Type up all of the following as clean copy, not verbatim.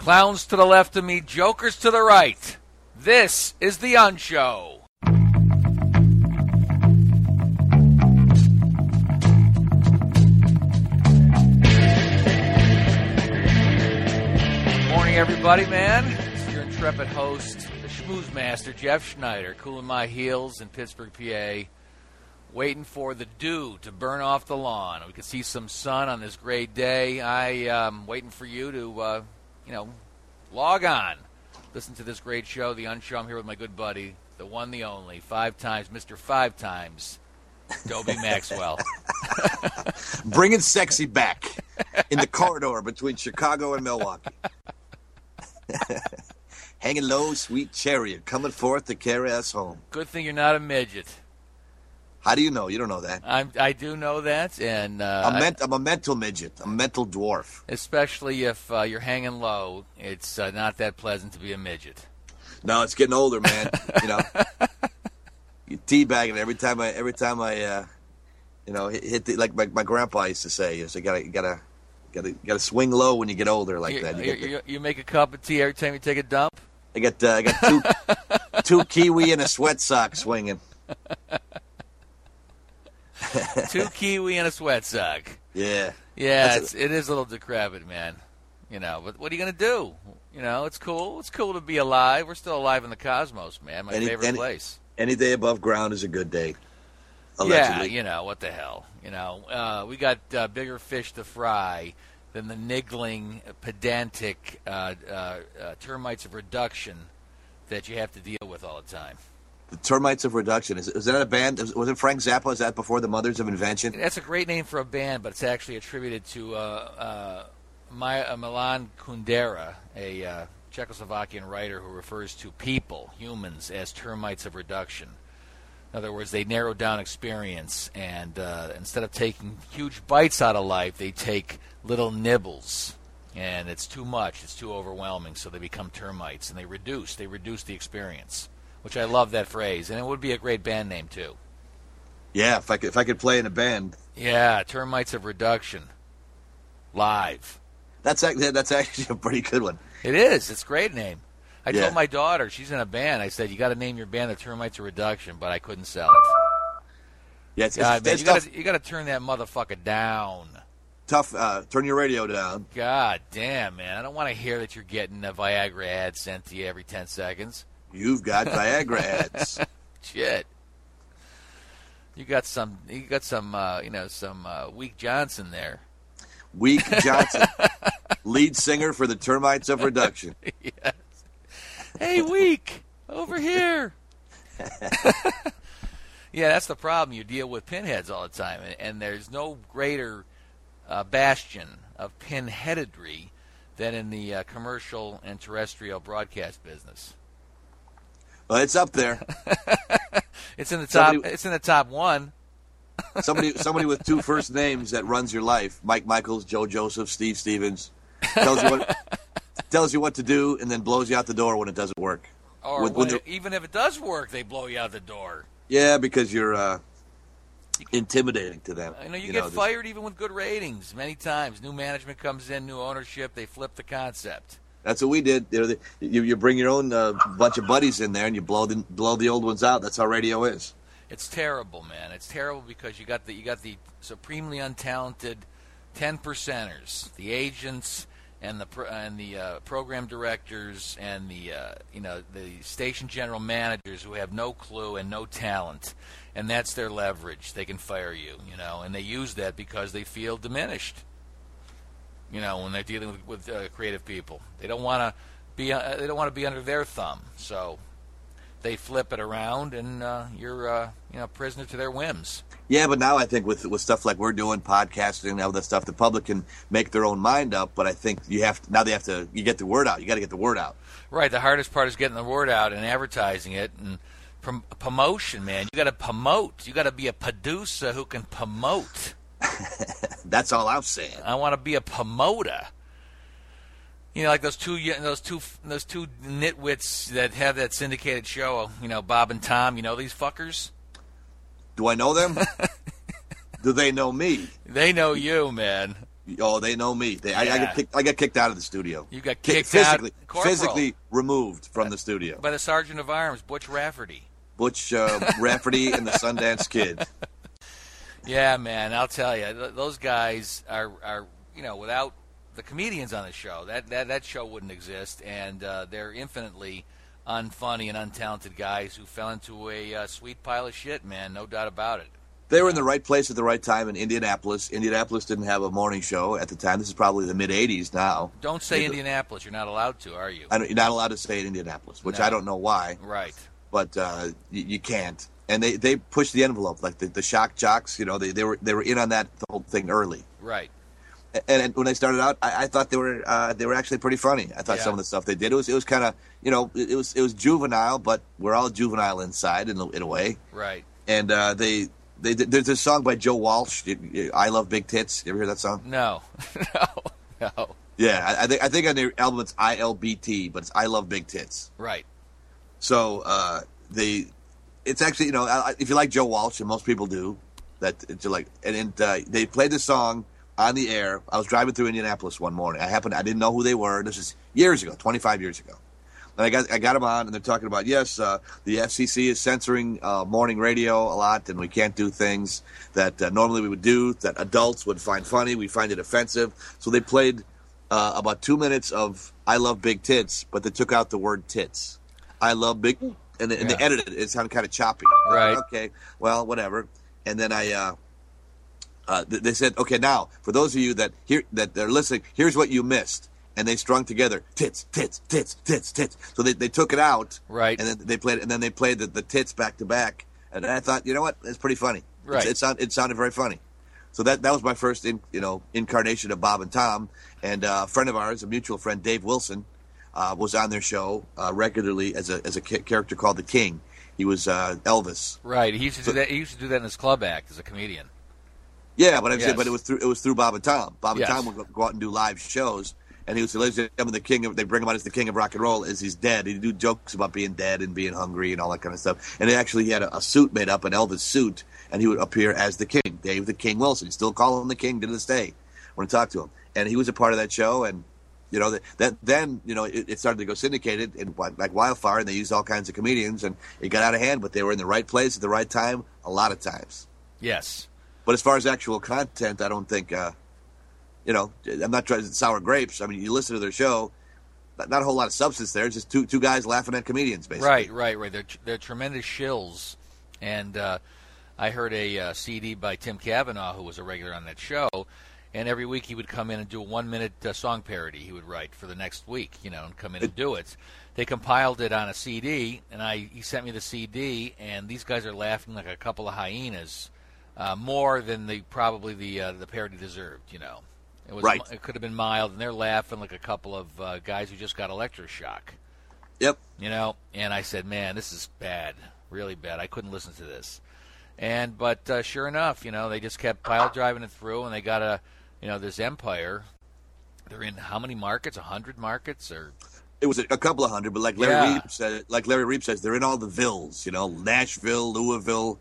Clowns to the left of me, jokers to the right. This is The Unshow. Morning, everybody, man. It's your intrepid host, the schmooze master, Jeff Schneider, cooling my heels in Pittsburgh, PA, waiting for the dew to burn off the lawn. We can see some sun on this great day. I'm waiting for you to, log on. Listen to this great show, The Unshow. I'm here with my good buddy, the one, the only, 5 times, Mr. 5 times, Dobie Maxwell. Bringing sexy back in the corridor between Chicago and Milwaukee. Hanging low, sweet chariot, coming forth to carry us home. Good thing you're not a midget. How do you know? You don't know that. I do know that, and I'm a mental midget, a mental dwarf. Especially if you're hanging low, it's not that pleasant to be a midget. No, it's getting older, man. You teabagging every time I hit the, like my grandpa used to say. You gotta swing low when you get older, like that. You make a cup of tea every time you take a dump. I got two kiwi and a sweat sock swinging. 2 kiwi and a sweat sock. Yeah. Yeah, it is a little decrepit, man. But what are you going to do? It's cool. It's cool to be alive. We're still alive in the cosmos, man. My favorite place. Any day above ground is a good day. Allegedly. Yeah, what the hell. We got bigger fish to fry than the niggling, pedantic termites of reduction that you have to deal with all the time. The Termites of Reduction. Is that a band? Was it Frank Zappa? Is that before the Mothers of Invention? That's a great name for a band, but it's actually attributed to Milan Kundera, a Czechoslovakian writer who refers to people, humans, as termites of reduction. In other words, they narrow down experience, and instead of taking huge bites out of life, they take little nibbles. And it's too much. It's too overwhelming, so they become termites, and they reduce the experience. Which I love that phrase, and it would be a great band name too. Yeah, if I could play in a band. Yeah, Termites of Reduction, live. That's actually a pretty good one. It is. It's a great name. I told my daughter, she's in a band. I said, you got to name your band the Termites of Reduction, but I couldn't sell it. Yeah, it's tough. You got to turn that motherfucker down. Tough. Turn your radio down. God damn, man! I don't want to hear that you're getting a Viagra ad sent to you every 10 seconds. You've got Viagra ads. Shit. You got some Weak Johnson there. Weak Johnson, lead singer for the Termites of Reduction. Yes. Hey, Weak, over here. Yeah, that's the problem. You deal with pinheads all the time, and there's no greater bastion of pinheadedry than in the commercial and terrestrial broadcast business. Well, it's up there. It's in the top. It's in the top one. somebody with 2 first names that runs your life: Mike Michaels, Joe Joseph, Steve Stevens. Tells you what to do, and then blows you out the door when it doesn't work. Or even if it does work, they blow you out the door. Yeah, because you're intimidating to them. You get fired even with good ratings many times. New management comes in, new ownership, they flip the concept. That's what we did. You bring your own bunch of buddies in there, and you blow the old ones out. That's how radio is. It's terrible, man. It's terrible because you got the supremely untalented 10%ers, the agents, and the program directors, and the station general managers who have no clue and no talent, and that's their leverage. They can fire you, and they use that because they feel diminished. When they're dealing with creative people, they don't want to be under their thumb. So they flip it around, and you're prisoner to their whims. Yeah, but now I think with stuff like we're doing, podcasting, and all that stuff, the public can make their own mind up. But I think you get the word out. You got to get the word out. Right. The hardest part is getting the word out and advertising it and promotion, man. You got to promote. You got to be a producer who can promote. That's all I'm saying. I want to be a promoter. Like those two nitwits that have that syndicated show. Bob and Tom. These fuckers. Do I know them? Do they know me? They know you, man. Oh, they know me. Yeah. I got kicked out of the studio. You got kicked out. Physically removed from the studio by the Sergeant of Arms, Butch Rafferty. Butch Rafferty and the Sundance Kid. Yeah, man, I'll tell you, those guys are without the comedians on the show, that show wouldn't exist, and they're infinitely unfunny and untalented guys who fell into a sweet pile of shit, man, no doubt about it. They were in the right place at the right time in Indianapolis. Indianapolis didn't have a morning show at the time. This is probably the mid-'80s now. Don't say Indianapolis. You're not allowed to, are you? You're not allowed to say it Indianapolis, which I don't know why. Right. But you can't. And they pushed the envelope. Like the shock jocks, they were in on that the whole thing early. Right. And when they started out, I thought they were actually pretty funny. I thought some of the stuff they did it was kind of it was juvenile, but we're all juvenile inside in a way. Right. And there's a song by Joe Walsh, "I Love Big Tits." You ever hear that song? No. No. Yeah, I think on their album it's ILBT, but it's "I Love Big Tits." Right. So it's actually if you like Joe Walsh, and most people do, they played the song on the air. I was driving through Indianapolis one morning. I didn't know who they were. This is years ago, 25 years ago. And I got them on, and they're talking about, yes, the FCC is censoring morning radio a lot, and we can't do things that normally we would do, that adults would find funny. We find it offensive. So they played about 2 minutes of "I Love Big Tits," but they took out the word "tits." I love big, and they edited it. It sounded kind of choppy. Right. Okay, well, whatever. And then they said, okay, now, for those of you that are listening, here's what you missed. And they strung together tits, tits, tits, tits, tits. So they took it out, right? And then they played the tits back to back. And I thought, you know what, it's pretty funny. Right. It sounded very funny. So that was my first incarnation of Bob and Tom. And a friend of ours, a mutual friend, Dave Wilson, was on their show regularly as a character called the King. He was Elvis. Right. He used to do that. He used to do that in his club act as a comedian. Yeah, but it was through Bob and Tom. Bob and Yes. Tom would go out and do live shows. And he was the king. They bring him out as the king of rock and roll as he's dead. He'd do jokes about being dead and being hungry and all that kind of stuff. And he had a suit made up, an Elvis suit, and he would appear as the King, Dave the King Wilson. You still call him the King to this day when I talk to him. And he was a part of that show. And it started to go syndicated and like wildfire. And they used all kinds of comedians, and it got out of hand. But they were in the right place at the right time a lot of times. Yes. But as far as actual content, I don't think. I'm not trying to sour grapes. I mean, you listen to their show, not a whole lot of substance there. It's just two guys laughing at comedians, basically. Right. They're tremendous shills. And I heard a CD by Tim Cavanaugh, who was a regular on that show, and every week he would come in and do a 1-minute song parody he would write for the next week, and come in and do it. They compiled it on a CD, and he sent me the CD, and these guys are laughing like a couple of hyenas, more than the parody deserved, It was right. It could have been mild, and they're laughing like a couple of guys who just got electroshock. Yep. And I said, man, this is bad, really bad. I couldn't listen to this. But sure enough, they just kept pile driving it through, and they got this empire. They're in how many markets? 100 markets, or it was a couple of hundred. But like Larry Reeb says, they're in all the villes. Nashville, Louisville.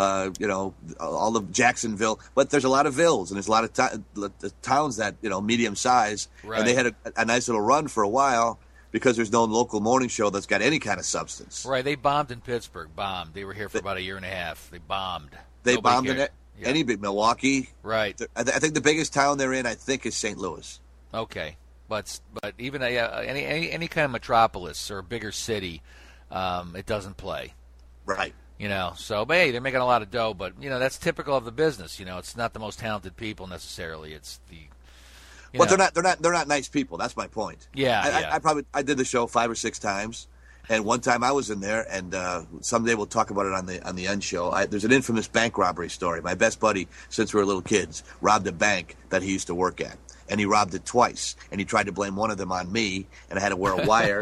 All of Jacksonville, but there's a lot of villes and there's a lot of towns that medium size, right. And they had a nice little run for a while because there's no local morning show that's got any kind of substance. Right, they bombed in Pittsburgh. They were here for about a year and a half. They bombed. They bombed in any big Milwaukee. Right. I think the biggest town they're in, I think, is St. Louis. Okay, but even any kind of metropolis or a bigger city, it doesn't play. Right. But hey, they're making a lot of dough, but that's typical of the business. It's not the most talented people necessarily. It's the But they're not nice people. That's my point. Yeah. I did the show 5 or 6 times, and one time I was in there, and someday we'll talk about it on the end show. There's an infamous bank robbery story. My best buddy, since we were little kids, robbed a bank that he used to work at, and he robbed it twice, and he tried to blame one of them on me, and I had to wear a wire.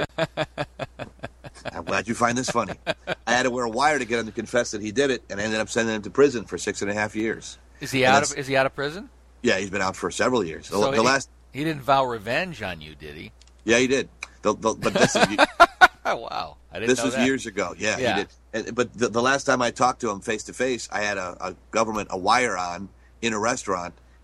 I'm glad you find this funny. I had to wear a wire to get him to confess that he did it, and I ended up sending him to prison for 6.5 years. Is he out of prison? Yeah, he's been out for several years. So he didn't vow revenge on you, did he? Yeah, he did. But this is wow, I didn't know that. This was years ago. Yeah, he did. But the last time I talked to him face to face, I had a wire on in a restaurant,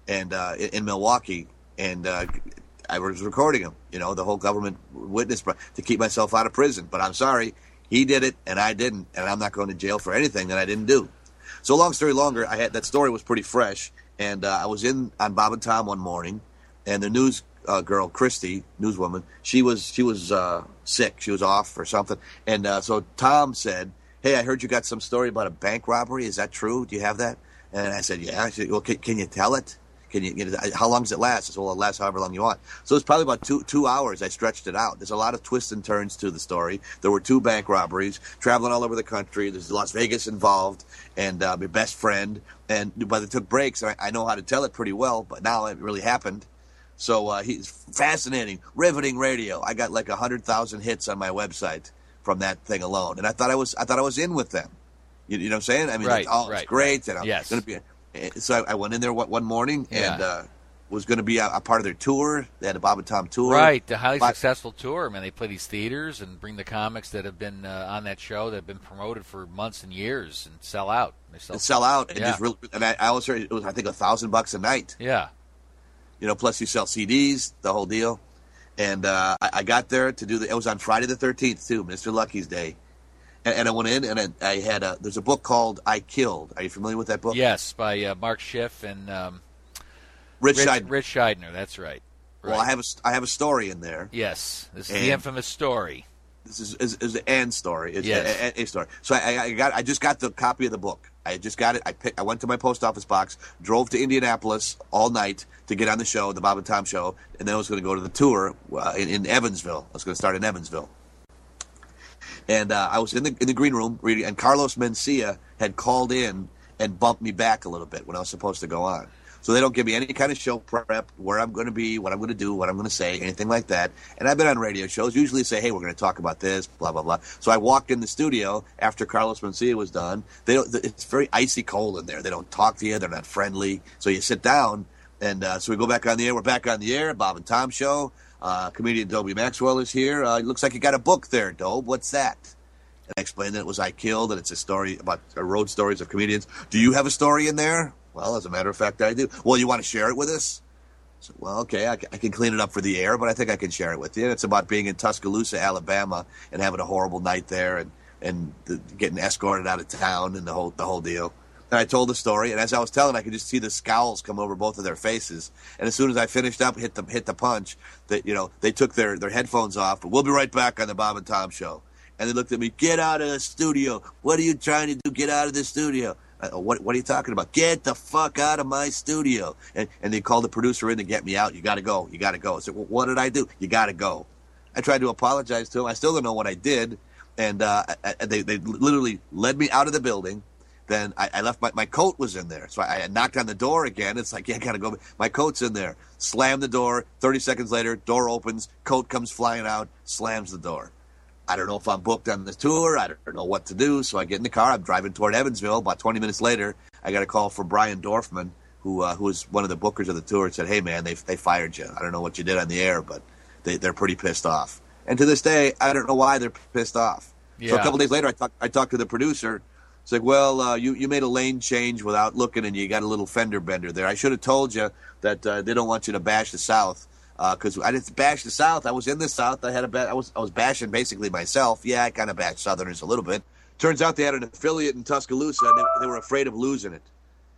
and in Milwaukee, and I was recording him. The whole government witness to keep myself out of prison. But I'm sorry, he did it and I didn't, and I'm not going to jail for anything that I didn't do. So long story longer, that story was pretty fresh, and I was on Bob and Tom one morning, and the news girl, Christy, newswoman, she was sick. She was off or something, and so Tom said, "Hey, I heard you got some story about a bank robbery. Is that true? Do you have that?" And I said, "Yeah." She said, "Well, can you tell it? How long does it last?" I said, "Well, it lasts however long you want." So it's probably about two hours. I stretched it out. There's a lot of twists and turns to the story. There were 2 bank robberies, traveling all over the country. There's Las Vegas involved, and my best friend. But it took breaks. I know how to tell it pretty well, but now it really happened. So he's fascinating, riveting radio. I got like 100,000 hits on my website from that thing alone, and I thought I was in with them. You know what I'm saying? I mean, it's great, and I'm going to be. So I went in there one morning and was going to be a part of their tour. They had a Bob and Tom tour. Right, the highly successful tour, man. They play these theaters and bring the comics that have been on that show that have been promoted for months and years and sell out. They sell out. And, and I always heard it was, I think, $1,000 a night. Yeah. Plus you sell CDs, the whole deal. And I got there to do it was on Friday the 13th, too, Mr. Lucky's Day. And I went in, and I had there's a book called I Killed. Are you familiar with that book? Yes, by Mark Schiff and Rich Scheidner. That's right. Well, I have a story in there. Yes, this is the infamous story. This is the Ann story. It's yes. a story. So I just got the copy of the book. I just got it. I went to my post office box, drove to Indianapolis all night to get on the show, the Bob and Tom show, and then I was going to go to the tour in Evansville. I was going to start in Evansville. And I was in the green room reading, and Carlos Mencia had called in and bumped me back a little bit when I was supposed to go on. So they don't give me any kind of show prep, where I'm going to be, what I'm going to do, what I'm going to say, anything like that. And I've been on radio shows, usually say, hey, we're going to talk about this, blah, blah, blah. So I walked in the studio after Carlos Mencia was done. It's very icy cold in there. They don't talk to you. They're not friendly. So you sit down, and so we go back on the air. We're back on the air, Bob and Tom show. Comedian Dobie Maxwell is here. It looks like you got a book there, Dobe. What's that? And I explained that it was I Killed, and it's a story about road stories of comedians. Do you have a story in there? Well, as a matter of fact, I do. Well, you want to share it with us? So, well, okay, I can clean it up for the air, but I think I can share it with you. It's about being in Tuscaloosa, Alabama, and having a horrible night there, and getting escorted out of town, and the whole deal. And I told the story, and as I was telling, I could just see the scowls come over both of their faces. And as soon as I finished up, hit the punch, that they took their headphones off. But we'll be right back on the Bob and Tom show. And they looked at me, get out of the studio. What are you trying to do? Get out of the studio. What are you talking about? Get the fuck out of my studio. And they called the producer in to get me out. You got to go. You got to go. I said, well, what did I do? You got to go. I tried to apologize to him. I still don't know what I did. And they literally led me out of the building. Then I left my coat was in there. So I knocked on the door again. It's like, yeah, I got to go. My coat's in there. Slam the door. 30 seconds later, door opens. Coat comes flying out. Slams the door. I don't know if I'm booked on this tour. I don't know what to do. So I get in the car. I'm driving toward Evansville. About 20 minutes later, I got a call from Brian Dorfman, who was one of the bookers of the tour, and said, hey, man, they fired you. I don't know what you did on the air, but they're pretty pissed off. And to this day, I don't know why they're pissed off. Yeah. So a couple days later, I talked to the producer. It's like, well, you made a lane change without looking, and you got a little fender bender there. I should have told you that they don't want you to bash the South, because I didn't bash the South. I was in the South. I was bashing basically myself. Yeah, I kind of bashed Southerners a little bit. Turns out they had an affiliate in Tuscaloosa, and they were afraid of losing it.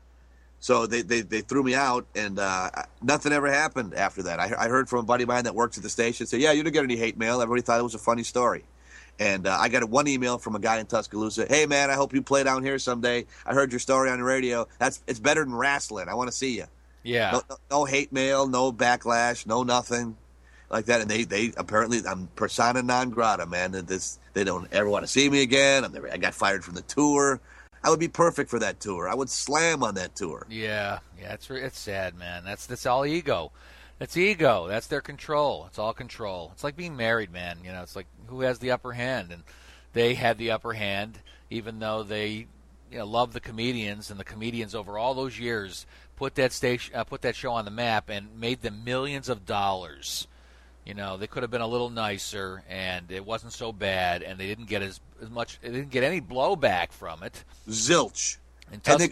So they threw me out, and nothing ever happened after that. I heard from a buddy of mine that works at the station, say, yeah, you didn't get any hate mail. Everybody thought it was a funny story. And I got one email from a guy in Tuscaloosa. Hey, man, I hope you play down here someday. I heard your story on the radio. It's better than wrestling. I want to see you. Yeah. No hate mail, no backlash, no nothing like that. And they apparently, I'm persona non grata, man. They don't ever want to see me again. I got fired from the tour. I would be perfect for that tour. I would slam on that tour. Yeah, it's sad, man. That's all ego. It's ego. That's their control. It's all control. It's like being married, man. It's like who has the upper hand, and they had the upper hand, even though they, love the comedians, and the comedians over all those years put that show on the map and made them millions of dollars. They could have been a little nicer, and it wasn't so bad, and they didn't get as much. They didn't get any blowback from it. Zilch. And, And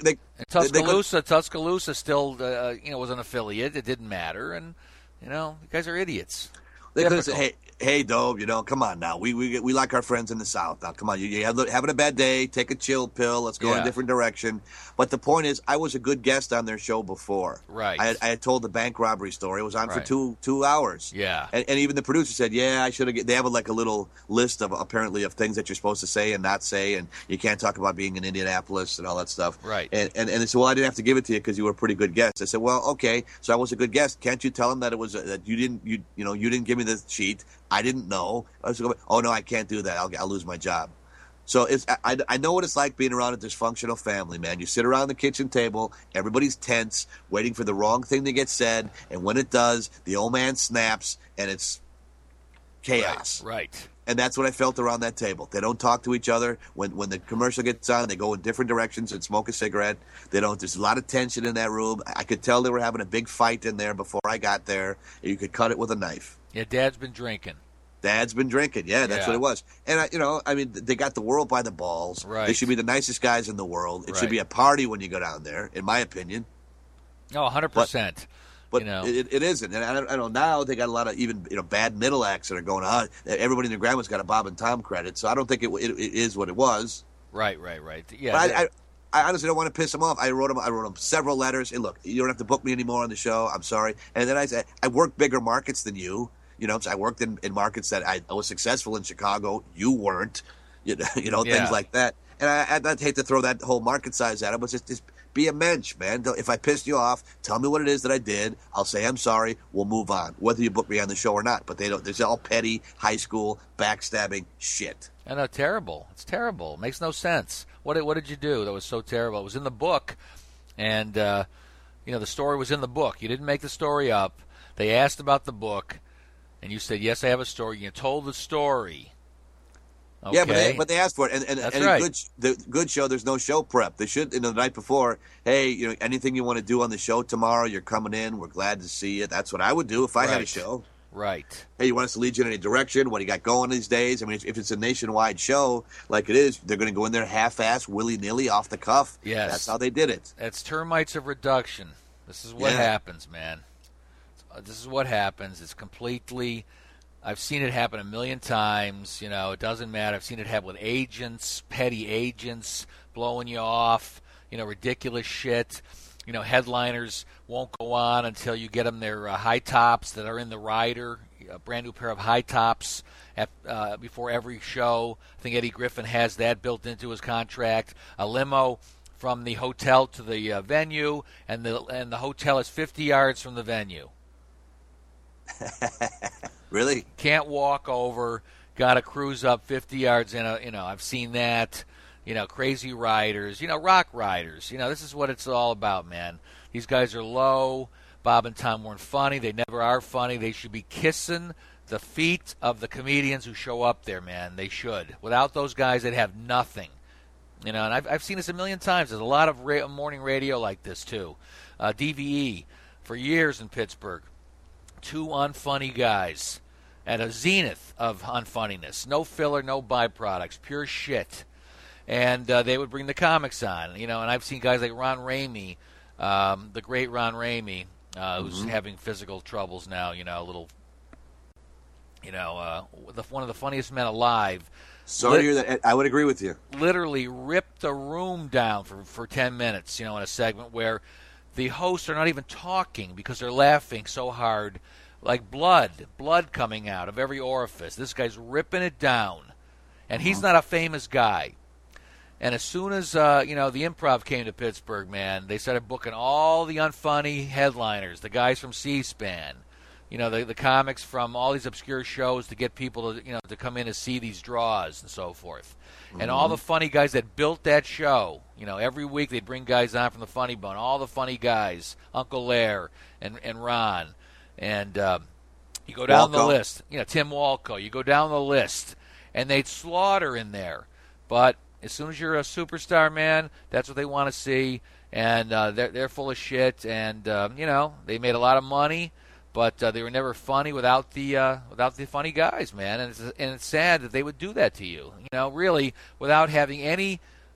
Tuscaloosa still, was an affiliate. It didn't matter, and you guys are idiots. They could have said, hey, Dobe, come on now. We like our friends in the South. Now, come on. You're having a bad day. Take a chill pill. Let's go in a different direction. But the point is, I was a good guest on their show before. Right. I had told the bank robbery story. It was on for 2 hours. Yeah. And even the producer said, I should have. They have a little list of things that you're supposed to say and not say, and you can't talk about being in Indianapolis and all that stuff. Right. And they said, well, I didn't have to give it to you because you were a pretty good guest. I said, well, okay, so I was a good guest. Can't you tell them that it was that you didn't give me the sheet? I didn't know. I was going, oh, no, I can't do that. I'll lose my job. So I know what it's like being around a dysfunctional family, man. You sit around the kitchen table, everybody's tense, waiting for the wrong thing to get said, and when it does, the old man snaps, and it's chaos. Right. And that's what I felt around that table. They don't talk to each other. When the commercial gets on, they go in different directions and smoke a cigarette. There's a lot of tension in that room. I could tell they were having a big fight in there before I got there. You could cut it with a knife. Yeah, Dad's been drinking. Dad's been drinking. Yeah, that's what it was. And, they got the world by the balls. Right. They should be the nicest guys in the world. It should be a party when you go down there, in my opinion. Oh, 100%. But it isn't. And I don't know, now they got a lot of even bad middle acts that are going on. Everybody and their grandma's got a Bob and Tom credit, so I don't think it is what it was. Right. Yeah. But I honestly don't want to piss them off. I wrote them several letters. Hey, look, you don't have to book me anymore on the show. I'm sorry. And then I said, I worked bigger markets than you. So I worked in markets that I was successful in Chicago. You weren't. Things like that. And I'd hate to throw that whole market size at them, but just be a mensch, man. If I pissed you off, tell me what it is that I did. I'll say I'm sorry. We'll move on, whether you book me on the show or not. But they don't. It's all petty, high school, backstabbing shit. I know, terrible. It's terrible. It makes no sense. What did you do that was so terrible? It was in the book, and the story was in the book. You didn't make the story up. They asked about the book, and you said, yes, I have a story. You told the story. Okay. Yeah, but they asked for it, and That's any right. good show, there's no show prep. They should, the night before, hey, anything you want to do on the show tomorrow, you're coming in. We're glad to see you. That's what I would do if I had a show. Right. Hey, you want us to lead you in any direction? What do you got going these days? I mean, if it's a nationwide show like it is, they're going to go in there half-ass, willy-nilly, off the cuff. Yes. That's how they did it. That's termites of reduction. This is what happens, man. This is what happens. It's completely... I've seen it happen a million times. It doesn't matter. I've seen it happen with agents, petty agents, blowing you off, ridiculous shit. Headliners won't go on until you get them their high tops that are in the rider, a brand new pair of high tops before every show. I think Eddie Griffin has that built into his contract. A limo from the hotel to the venue, and the hotel is 50 yards from the venue. Really? Can't walk over. Got to cruise up 50 yards in I've seen that. Crazy riders. Rock riders. This is what it's all about, man. These guys are low. Bob and Tom weren't funny. They never are funny. They should be kissing the feet of the comedians who show up there, man. They should. Without those guys, they'd have nothing. And I've seen this a million times. There's a lot of morning radio like this, too. DVE, for years in Pittsburgh. Two unfunny guys at a zenith of unfunniness. No filler, no byproducts, pure shit. And they would bring the comics on, and I've seen guys like Ron Ramey, the great Ron Ramey, who's having physical troubles now, a little, one of the funniest men alive. Sorry to hear that. I would agree with you. Literally ripped the room down for 10 minutes, in a segment where the hosts are not even talking because they're laughing so hard, like blood coming out of every orifice. This guy's ripping it down, and he's not a famous guy. And as soon as the Improv came to Pittsburgh, man, they started booking all the unfunny headliners, the guys from C-SPAN, the comics from all these obscure shows to get people to come in and see these draws and so forth. And all the funny guys that built that show, every week they'd bring guys on from the Funny Bone, all the funny guys, Uncle Lair and Ron. And you go down the list, Tim Walco, you go down the list, and they'd slaughter in there. But as soon as you're a superstar, man, that's what they want to see. And they're full of shit, and, they made a lot of money. But they were never funny without the funny guys, man. And it's sad that they would do that to you. Really, without having any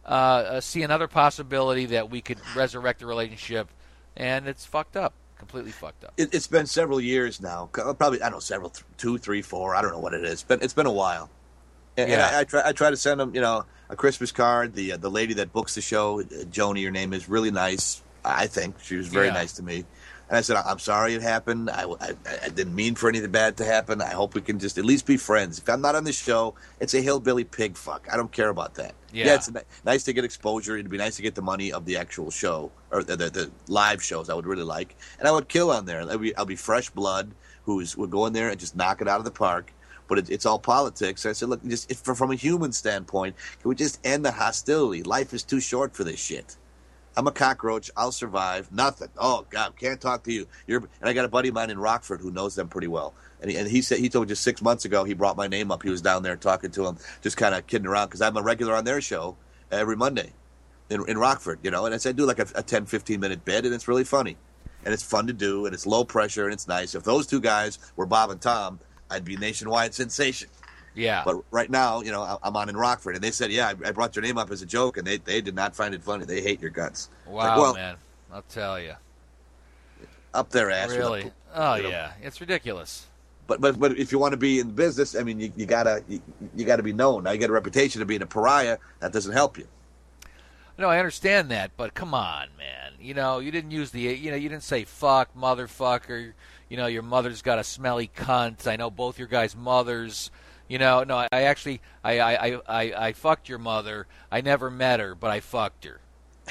see another possibility that we could resurrect the relationship, and it's fucked up, completely fucked up. It's been several years now, probably I don't know, several, 2, 3, 4, I don't know what it is, but it's been a while. And Yeah. I try to send them, a Christmas card. The lady that books the show, Joni, her name is, really nice. I think she was very nice to me. And I said, I'm sorry it happened. I didn't mean for anything bad to happen. I hope we can just at least be friends. If I'm not on the show, it's a hillbilly pig fuck. I don't care about that. Yeah. It's nice to get exposure. It'd be nice to get the money of the actual show or the live shows. I would really like, and I would kill on there. I'll be fresh blood would go in there and just knock it out of the park. But it's all politics. So I said, look, from a human standpoint, can we just end the hostility? Life is too short for this shit. I'm a cockroach. I'll survive. Nothing. Oh God, can't talk to you. And I got a buddy of mine in Rockford who knows them pretty well. And he said he told me just 6 months ago he brought my name up. He was down there talking to him, just kind of kidding around because I'm a regular on their show every Monday in Rockford. And I said I do like a 10, 15-minute bit, and it's really funny, and it's fun to do, and it's low pressure, and it's nice. If those two guys were Bob and Tom, I'd be nationwide sensation. Yeah. But right now, I'm on in Rockford, and they said, yeah, I brought your name up as a joke, and they did not find it funny. They hate your guts. Wow, man. I'll tell you. Up their ass. Really? Oh, yeah. It's ridiculous. But if you want to be in business, I mean, you gotta be known. Now you get a reputation of being a pariah. That doesn't help you. No, I understand that, but come on, man. You didn't use you didn't say fuck, motherfucker. Your mother's got a smelly cunt. I know both your guys' mothers. No, I actually, I fucked your mother. I never met her, but I fucked her.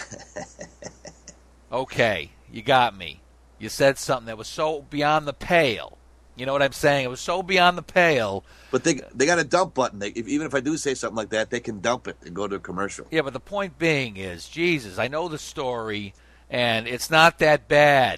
Okay, you got me. You said something that was so beyond the pale. You know what I'm saying? It was so beyond the pale. But they got a dump button. Even if I do say something like that, they can dump it and go to a commercial. Yeah, but the point being is, Jesus, I know the story, and it's not that bad.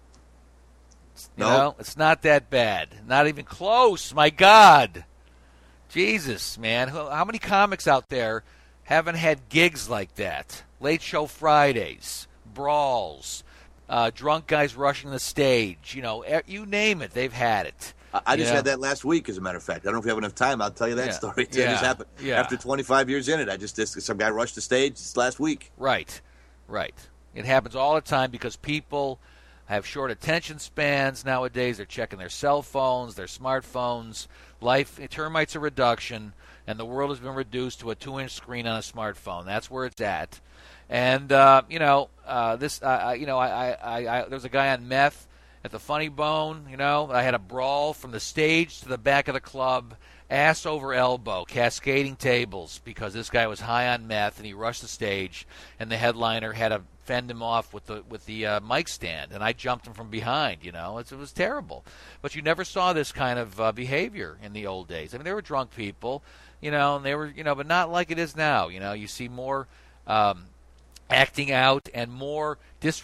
It's not that bad. Not even close. My God. Jesus, man. How many comics out there haven't had gigs like that? Late Show Fridays, brawls, drunk guys rushing the stage. You name it, they've had it. I just had that last week, as a matter of fact. I don't know if we have enough time. I'll tell you that story. It just happened. Yeah. After 25 years in it, some guy rushed the stage this last week. Right. It happens all the time because people have short attention spans nowadays. They're checking their cell phones, their smartphones. Termites are reduction, and the world has been reduced to a 2-inch screen on a smartphone. That's where it's at. And there was a guy on meth at the Funny Bone. I had a brawl from the stage to the back of the club, ass over elbow, cascading tables, because this guy was high on meth and he rushed the stage, and the headliner had to fend him off with the mic stand, and I jumped him from behind. It was terrible. But you never saw this kind of behavior in the old days. I mean, there were drunk people, and they were, but not like it is now. You see more acting out and more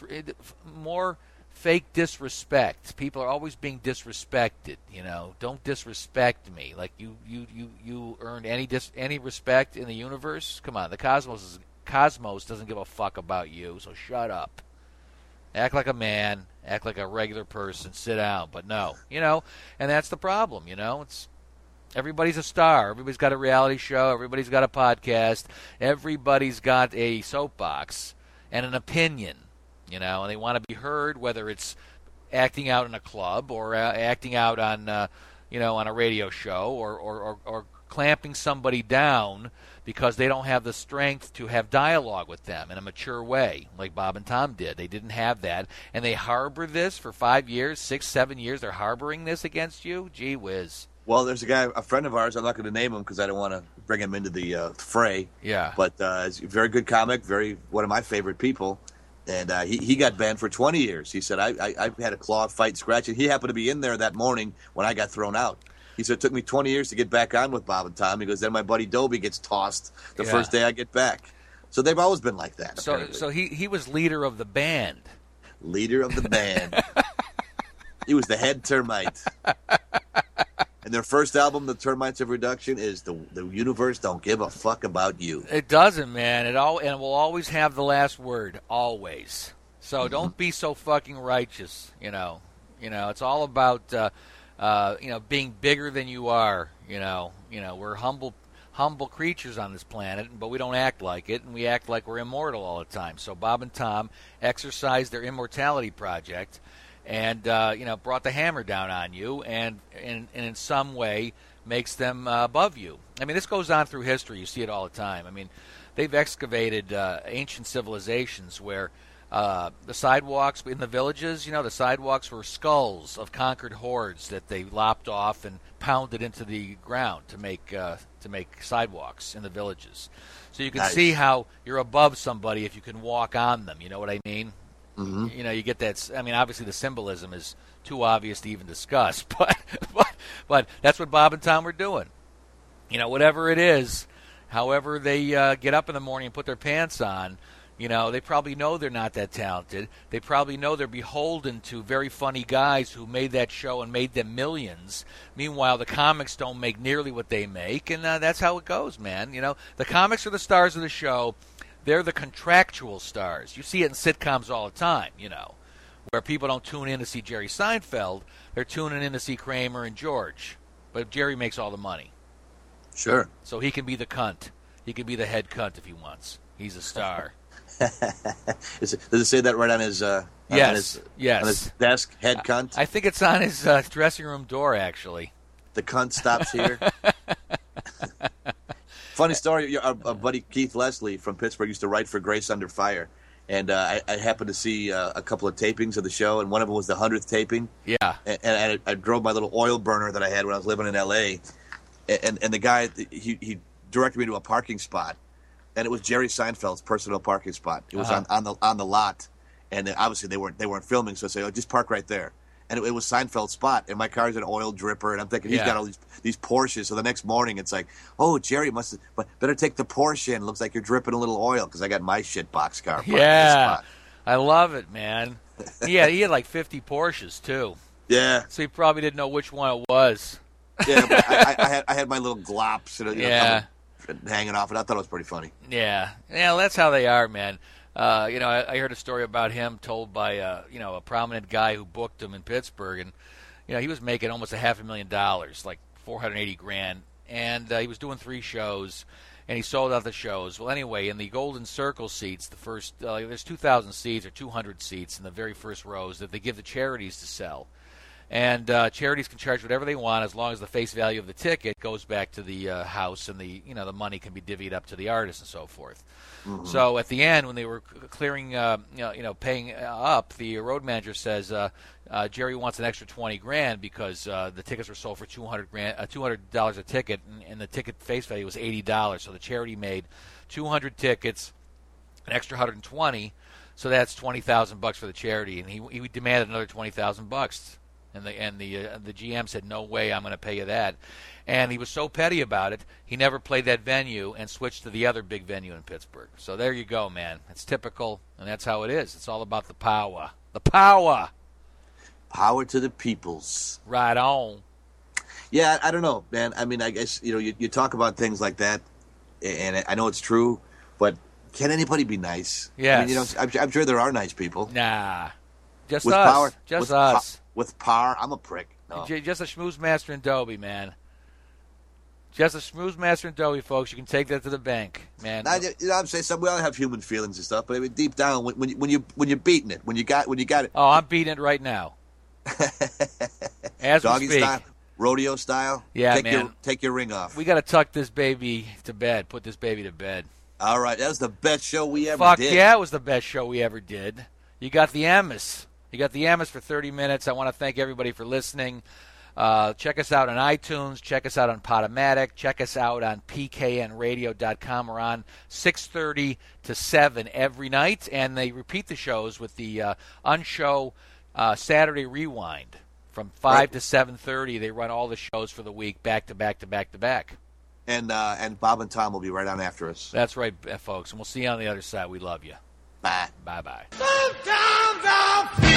fake disrespect. People are always being disrespected. Don't disrespect me. Like you earned any respect in the universe. Come on, the Cosmos doesn't give a fuck about you, so shut up. Act like a man, act like a regular person, sit down. But no, and that's the problem, it's everybody's a star. Everybody's got a reality show, everybody's got a podcast, everybody's got a soapbox and an opinion, and they want to be heard, whether it's acting out in a club or acting out on on a radio show or clamping somebody down because they don't have the strength to have dialogue with them in a mature way, like Bob and Tom did. They didn't have that, and they harbor this for 5 years, 6, 7 years. They're harboring this against you? Gee whiz. Well, there's a friend of ours. I'm not going to name him because I don't want to bring him into the fray. Yeah. But he's a very good comic, one of my favorite people. And he got banned for 20 years. He said, I had a claw fight, scratch, and he happened to be in there that morning when I got thrown out. He said, it took me 20 years to get back on with Bob and Tom. He goes, then my buddy Dobie gets tossed the first day I get back. So they've always been like that. So he was leader of the band. Leader of the band. He was the head termite. And their first album, The Termites of Reduction, is the universe don't give a fuck about you. It doesn't, man. It will always have the last word, always. So don't be so fucking righteous. It's all about being bigger than you are. We're humble humble creatures on this planet, but we don't act like it, and we act like we're immortal all the time. So Bob and Tom exercised their immortality project and, brought the hammer down on you and in some way makes them above you. I mean, this goes on through history. You see it all the time. I mean, they've excavated ancient civilizations where the sidewalks in the villages, the sidewalks were skulls of conquered hordes that they lopped off and pounded into the ground to make sidewalks in the villages. So you can see how you're above somebody if you can walk on them. You know what I mean? Mm-hmm. You get that. I mean, obviously the symbolism is too obvious to even discuss, but that's what Bob and Tom were doing. Whatever it is, however they get up in the morning and put their pants on. They probably know they're not that talented. They probably know they're beholden to very funny guys who made that show and made them millions. Meanwhile, the comics don't make nearly what they make, and that's how it goes, man. The comics are the stars of the show. They're the contractual stars. You see it in sitcoms all the time, where people don't tune in to see Jerry Seinfeld. They're tuning in to see Kramer and George. But Jerry makes all the money. Sure. So he can be the cunt. He can be the head cunt if he wants. He's a star. Does it say that right on his yes. on his desk, head cunt? I think it's on his dressing room door, actually. The cunt stops here. Funny story, our buddy Keith Leslie from Pittsburgh used to write for Grace Under Fire, and I happened to see a couple of tapings of the show, and one of them was the 100th taping. Yeah. And I drove my little oil burner that I had when I was living in L.A., and the guy, he directed me to a parking spot. And it was Jerry Seinfeld's personal parking spot. It was on the lot, and obviously they weren't filming, so I say, just park right there. And it was Seinfeld's spot, and my car's an oil dripper, and I'm thinking he's got all these Porsches. So the next morning it's like, Jerry better take the Porsche in. Looks like you're dripping a little oil because I got my shit box car. Yeah, I love it, man. Yeah, he had like 50 Porsches too. Yeah, so he probably didn't know which one it was. Yeah, but I had my little glops, hanging off, and I thought it was pretty funny. Yeah, that's how they are, man. I heard a story about him told by a prominent guy who booked him in Pittsburgh, and he was making almost $500,000, like $480,000, and he was doing 3 shows, and he sold out the shows. Well, anyway, in the Golden Circle seats, the first there's 2,000 seats or 200 seats in the very first rows that they give the charities to sell. And charities can charge whatever they want as long as the face value of the ticket goes back to the house, and the money can be divvied up to the artist and so forth. Mm-hmm. So at the end, when they were clearing, paying up, the road manager says Jerry wants an extra $20,000 because the tickets were sold for $200 a ticket, and the ticket face value was $80. So the charity made 200 tickets, an extra 120. So that's $20,000 for the charity, and he demanded another $20,000. And the GM said, no way, I'm going to pay you that. And he was so petty about it, he never played that venue and switched to the other big venue in Pittsburgh. So there you go, man. It's typical, and that's how it is. It's all about the power. The power. Power to the peoples. Right on. Yeah, I don't know, man. I mean, I guess, you talk about things like that, and I know it's true, but can anybody be nice? Yes. I mean, I'm sure there are nice people. Nah. Just with us. Power, just with us. With power, I'm a prick. No. Just a schmooze master and Dobie, man. Just a schmooze master and Dobie, folks. You can take that to the bank, man. I'm saying we all have human feelings and stuff, but I mean, deep down, when you're beating it, when you got it. Oh, I'm beating it right now. As Doggy we speak. style, rodeo style. Yeah, man. Take your ring off. We got to tuck this baby to bed. Put this baby to bed. All right, that was the best show we ever did. Fuck yeah, it was the best show we ever did. You got the Amos. You got the Amos for 30 minutes. I want to thank everybody for listening. Check us out on iTunes. Check us out on Podomatic. Check us out on pknradio.com. We're on 6:30 to 7 every night, and they repeat the shows with the Unshow Saturday Rewind from 5 to 7:30. They run all the shows for the week back to back to back to back. And Bob and Tom will be right on after us. That's right, folks, and we'll see you on the other side. We love you. Bye. Bye-bye. Sometimes I